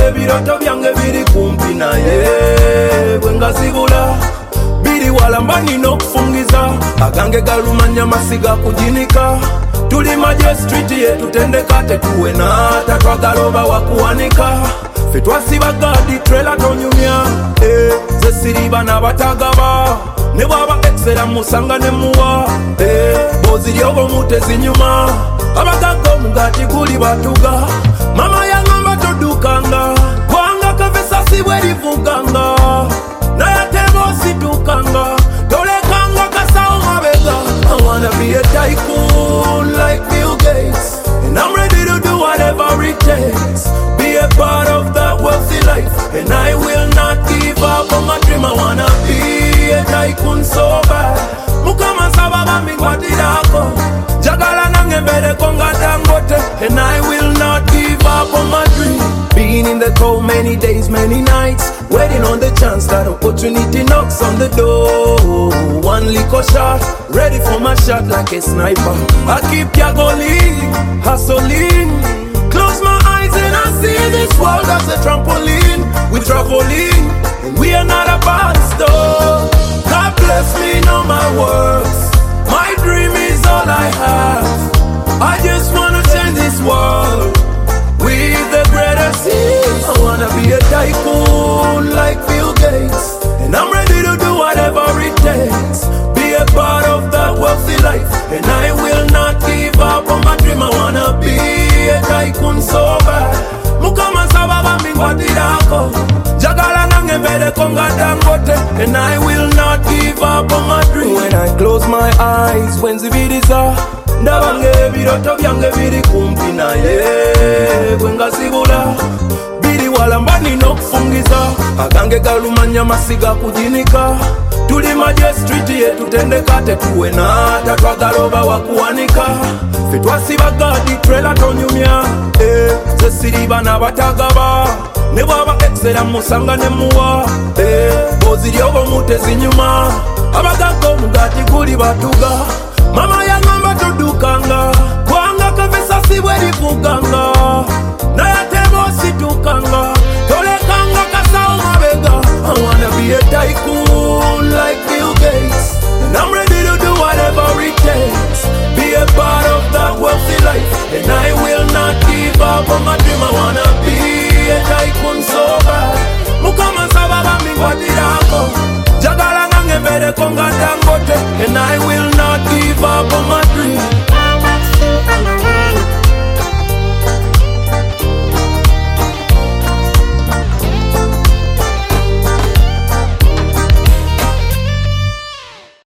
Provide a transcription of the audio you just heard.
ebiroto byange biri kumpi naye bwenga zibula biri walamba nina okufungiza agange galumanya masiga kujinika tuli maje street yetutendeka tetuwena tatwagala oba wakuwanika ffe twasiba gadi trailer tonyumya ze siriba n'abatagaba ne bwaba exera musanga ne muwa boziri obomu tezinyuma abagaga omugati guli batuga mama yangamba todukanga kwanga kavesasi bwerivuganga nayateba ositukanga tolekanga kasawo mabega I wanna be a tycoon like Bill Gates and I'm ready to do whatever it takes be a part of that wealthy life and I will not give up on my dream I wanna be a tycoon so bad mukama sababa mingwatirako jagala nange mbele konga Dangote and I will not give up on my dream being in the cold many days many nights waiting on the chance that opportunity knocks on the door one liquor shot ready for my shot like a sniper I keep yagoling hustling close my eyes and I see this world as a trampoline we're traveling and we are not about to stop God bless me know my works my dream is all I have I just wanna change this world with the greatest hits. I wanna be a tycoon like Bill Gates and I'm ready to do whatever it takes be a part of that wealthy life and I will not give up on my dream I wanna be a tycoon so bad mukama sababa mingwatirako jagala nange mbele konga Dangote and I will not give up on my dream when I close my eyes when zibiriza ndabange ebiroto byange biri kumpi naye bwenga zibula biri walamba nina okufungiza agange galumanya masiga kujinika tuli maje street yetutendeka tetuwena tatwagala oba wakuwanika ffe twasiba gadi trailer tonyumya ze siriba n'abatagaba ne bwaba exera musanga ne muwa boziri obomu tezinyuma abagaga omugati guli batuga mama yangamba todukanga kwanga kavesasi bwerivuganga nayateba ositukanga tolekanga kasawo mabega I wanna be a tycoon like Bill Gates and I'm ready to do whatever it takes be a part of that wealthy life and I will not give up on my dream I wanna be a tycoon so bad mukama sababa mingwatirako jagala nange mbele konga Dangote and I will not give up on my dream